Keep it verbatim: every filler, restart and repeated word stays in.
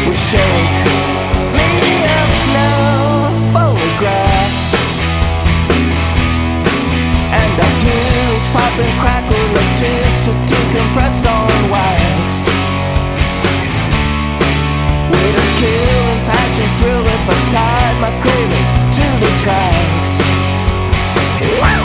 a shake. Maybe a snow photograph, and a huge popping crackle of electricity compressed on wax. With a killing passion thrill if I tied my cravings to the tracks.